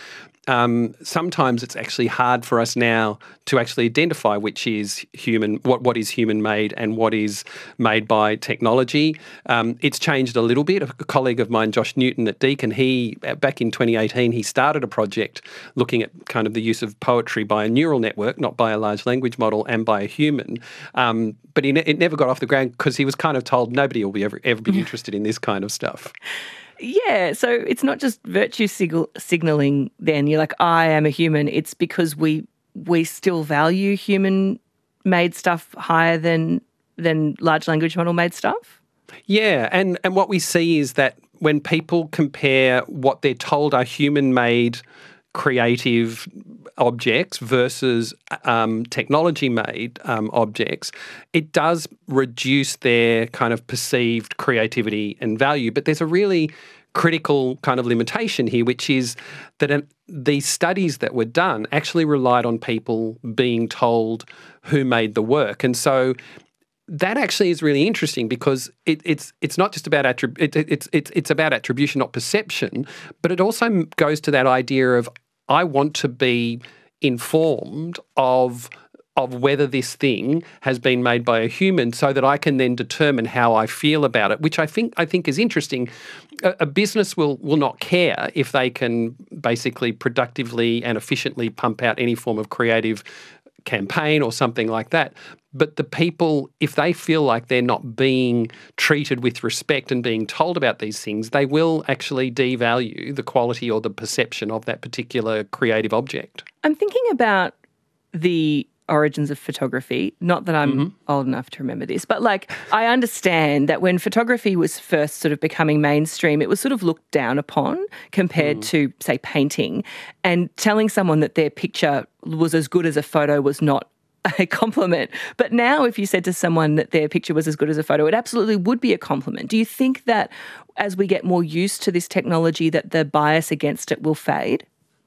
um, sometimes it's actually hard for us now to actually identify which is human, what, what is human-made and what is made by technology. Um, it's changed a little bit. A colleague of mine, Josh Newton at Deakin, he, back in twenty eighteen, he started a project looking at kind of the use of poetry by a neural network, not by a large language model, and by a human. Um, but he ne- it never got off the ground because he was kind of told nobody will be ever, ever be interested in this kind of stuff. Yeah, so it's not just virtue sig- signalling then. You're like, I am a human. It's because we we still value human-made stuff higher than than large language model-made stuff? Yeah, and, and what we see is that when people compare what they're told are human-made creative objects versus um, technology-made um, objects, it does reduce their kind of perceived creativity and value. But there's a really critical kind of limitation here, which is that an, these studies that were done actually relied on people being told who made the work. And so that actually is really interesting because it, it's it's not just about attrib- it, it's it's it's about attribution, not perception, but it also goes to that idea of I want to be informed of of whether this thing has been made by a human, so that I can then determine how I feel about it, which I think I think is interesting. A, a business will will not care if they can basically productively and efficiently pump out any form of creative campaign or something like that. But the people, if they feel like they're not being treated with respect and being told about these things, they will actually devalue the quality or the perception of that particular creative object. I'm thinking about the origins of photography. Not that I'm mm-hmm. old enough to remember this, but like I understand that when photography was first sort of becoming mainstream, it was sort of looked down upon compared mm. to, say, painting. And telling someone that their picture was as good as a photo was not a compliment. But now if you said to someone that their picture was as good as a photo, it absolutely would be a compliment. Do you think that as we get more used to this technology that the bias against it will fade?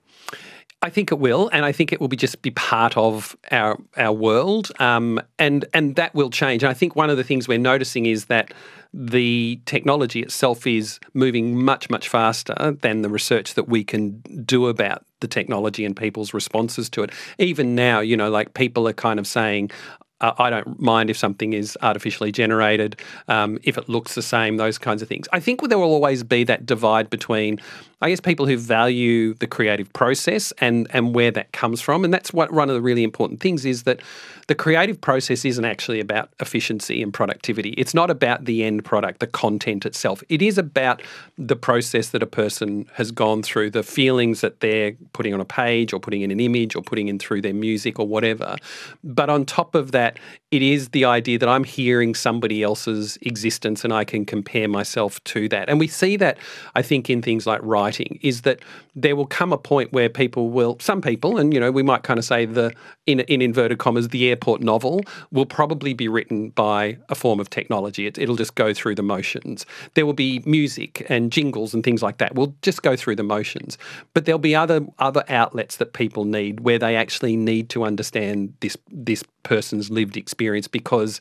I think it will, and I think it will be just be part of our our world, um, and and that will change. And I think one of the things we're noticing is that the technology itself is moving much, much faster than the research that we can do about the technology and people's responses to it. Even now, you know, like people are kind of saying, Uh, I don't mind if something is artificially generated, um, if it looks the same, those kinds of things. I think there will always be that divide between, I guess, people who value the creative process and, and where that comes from. And that's what one of the really important things is that the creative process isn't actually about efficiency and productivity. It's not about the end product, the content itself. It is about the process that a person has gone through, the feelings that they're putting on a page or putting in an image or putting in through their music or whatever. But on top of that, it is the idea that I'm hearing somebody else's existence and I can compare myself to that. And we see that, I think, in things like writing, is that there will come a point where people will, some people, and, you know, we might kind of say the, in, in inverted commas, the airport novel will probably be written by a form of technology. It, it'll just go through the motions. There will be music and jingles and things like that. We'll just go through the motions. But there'll be other other outlets that people need where they actually need to understand this this person's lived experience, because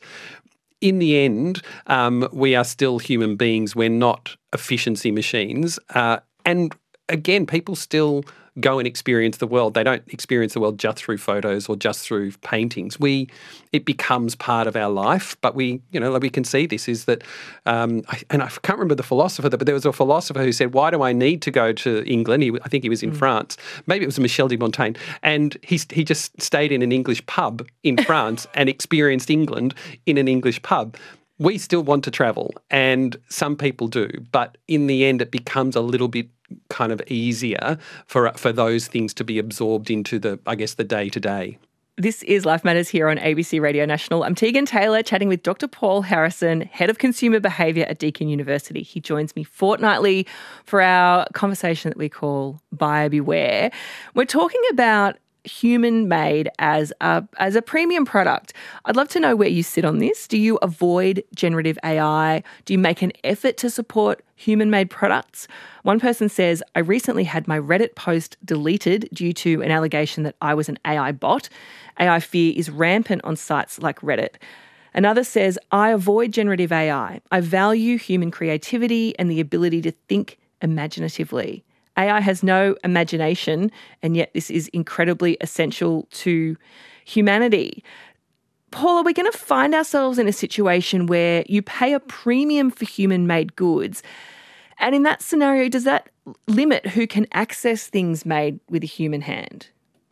in the end, um, we are still human beings. We're not efficiency machines. Uh, and again, people still go and experience the world. They don't experience the world just through photos or just through paintings. We, it becomes part of our life. But we, you know, like we can see this is that, um, I, and I can't remember the philosopher, but there was a philosopher who said, "Why do I need to go to England?" He, I think he was in mm. France. Maybe it was Michel de Montaigne, and he he just stayed in an English pub in France and experienced England in an English pub. We still want to travel, and some people do, but in the end, it becomes a little bit kind of easier for for those things to be absorbed into the, I guess, the day-to-day. This is Life Matters here on A B C Radio National. I'm Tegan Taylor, chatting with Doctor Paul Harrison, Head of Consumer Behaviour at Deakin University. He joins me fortnightly for our conversation that we call Buyer Beware. We're talking about human-made as a as a premium product. I'd love to know where you sit on this. Do you avoid generative A I? Do you make an effort to support human-made products? One person says, "I recently had my Reddit post deleted due to an allegation that I was an A I bot. A I fear is rampant on sites like Reddit." Another says, "I avoid generative A I. I value human creativity and the ability to think imaginatively. A A I has no imagination, and yet this is incredibly essential to humanity. Paul, are we going to find ourselves in a situation where you pay a premium for human-made goods? And in that scenario, does that limit who can access things made with a human hand?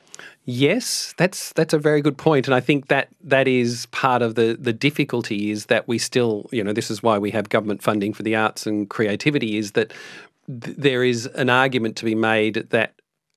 Yes, that's that's a very good point, and I think that that is part of the the difficulty is that we still, you know, this is why we have government funding for the arts and creativity, is that th- there is an argument to be made that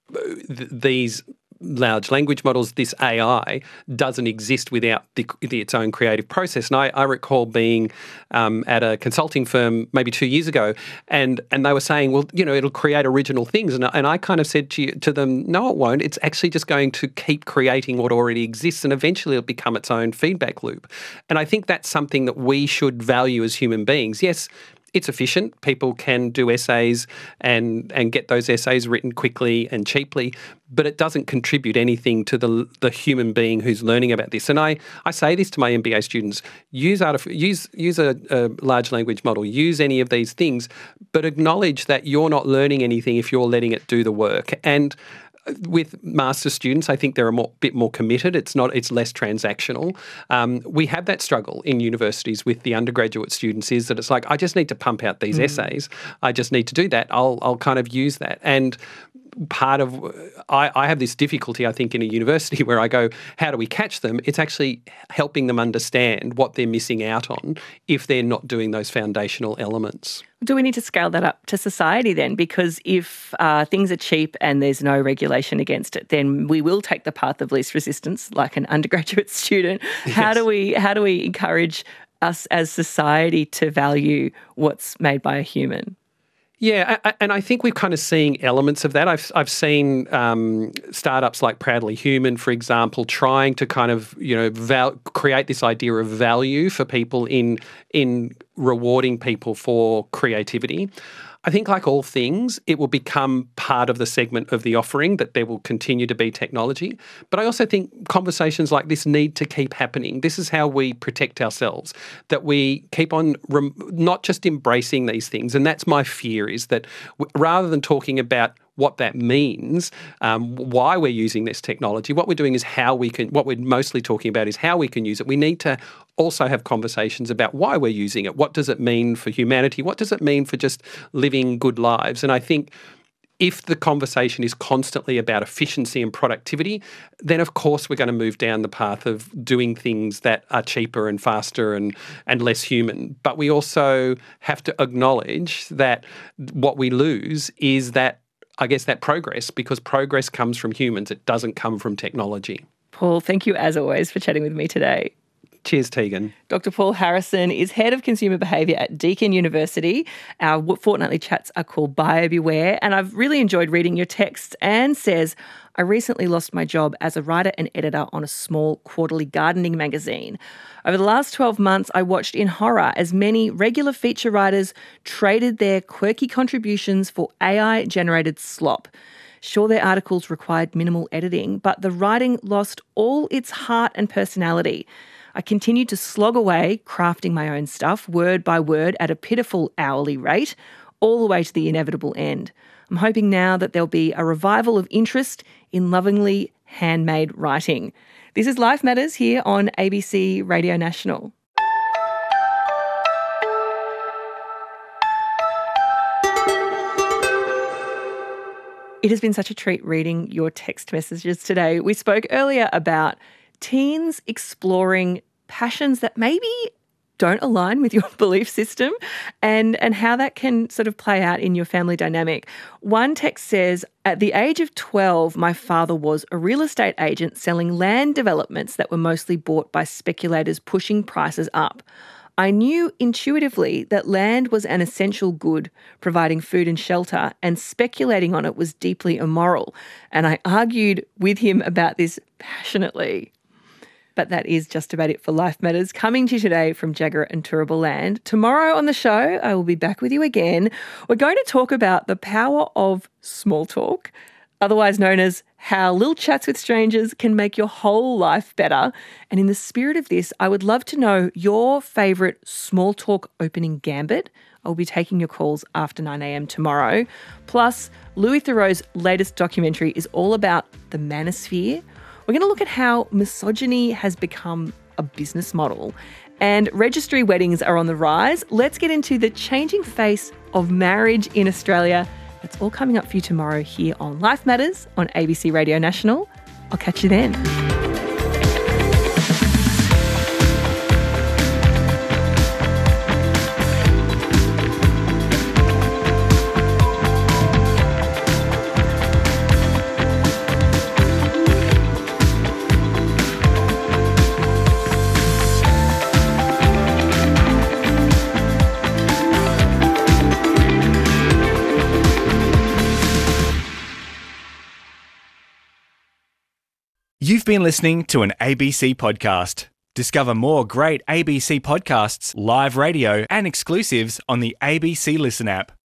th- these large language models, this A I, doesn't exist without the, the, its own creative process. And I, I recall being um, at a consulting firm maybe two years ago, and and they were saying, well, you know, it'll create original things. And, and I kind of said to, you, to them, no, it won't. It's actually just going to keep creating what already exists, and eventually it'll become its own feedback loop. And I think that's something that we should value as human beings. Yes, it's efficient. People can do essays and and get those essays written quickly and cheaply, but it doesn't contribute anything to the the human being who's learning about this. And I, I say this to my M B A students: use artif- use use a, a large language model, use any of these things, but acknowledge that you're not learning anything if you're letting it do the work. And with master's students, I think they're a more, bit more committed. It's not. It's less transactional. Um, we have that struggle in universities with the undergraduate students. Is that it's like, I just need to pump out these mm. essays. I just need to do that. I'll I'll kind of use that. And part of I, I have this difficulty, I think, in a university where I go, how do we catch them? It's actually helping them understand what they're missing out on if they're not doing those foundational elements. Do we need to scale that up to society then? Because if uh, things are cheap and there's no regulation against it, then we will take the path of least resistance, like an undergraduate student. Yes. How do we how do we encourage us as society to value what's made by a human? Yeah, and I think we're kind of seeing elements of that. I've I've seen um, startups like Proudly Human, for example, trying to kind of, you know, val- create this idea of value for people in in rewarding people for creativity. I think, like all things, it will become part of the segment of the offering, that there will continue to be technology. But I also think conversations like this need to keep happening. This is how we protect ourselves, that we keep on rem- not just embracing these things. And that's my fear, is that w- rather than talking about what that means, um, why we're using this technology, what we're doing is how we can, what we're mostly talking about is how we can use it. We need to also have conversations about why we're using it. What does it mean for humanity? What does it mean for just living good lives? And I think if the conversation is constantly about efficiency and productivity, then of course we're going to move down the path of doing things that are cheaper and faster and, and less human. But we also have to acknowledge that what we lose is that, I guess, that progress, because progress comes from humans. It doesn't come from technology. Paul, thank you as always for chatting with me today. Cheers, Tegan. Doctor Paul Harrison is Head of Consumer Behaviour at Deakin University. Our fortnightly chats are called Buyer Beware, and I've really enjoyed reading your texts. Anne says, I recently lost my job as a writer and editor on a small quarterly gardening magazine. Over the last twelve months, I watched in horror as many regular feature writers traded their quirky contributions for A I-generated slop. Sure, their articles required minimal editing, but the writing lost all its heart and personality. I continued to slog away, crafting my own stuff, word by word, at a pitiful hourly rate, all the way to the inevitable end. I'm hoping now that there'll be a revival of interest in lovingly handmade writing. This is Life Matters here on A B C Radio National. It has been such a treat reading your text messages today. We spoke earlier about teens exploring passions that maybe don't align with your belief system, and, and how that can sort of play out in your family dynamic. One text says, at the age of twelve, my father was a real estate agent selling land developments that were mostly bought by speculators pushing prices up. I knew intuitively that land was an essential good, providing food and shelter, and speculating on it was deeply immoral. And I argued with him about this passionately. But that is just about it for Life Matters, coming to you today from Jagera and Turrbal Land. Tomorrow on the show, I will be back with you again. We're going to talk about the power of small talk, otherwise known as how little chats with strangers can make your whole life better. And in the spirit of this, I would love to know your favourite small talk opening gambit. I'll be taking your calls after nine a.m. tomorrow. Plus, Louis Theroux's latest documentary is all about the manosphere. We're going to look at how misogyny has become a business model. And registry weddings are on the rise. Let's get into the changing face of marriage in Australia. It's all coming up for you tomorrow here on Life Matters on A B C Radio National. I'll catch you then. You've been listening to an A B C podcast. Discover more great A B C podcasts, live radio, and exclusives on the A B C Listen app.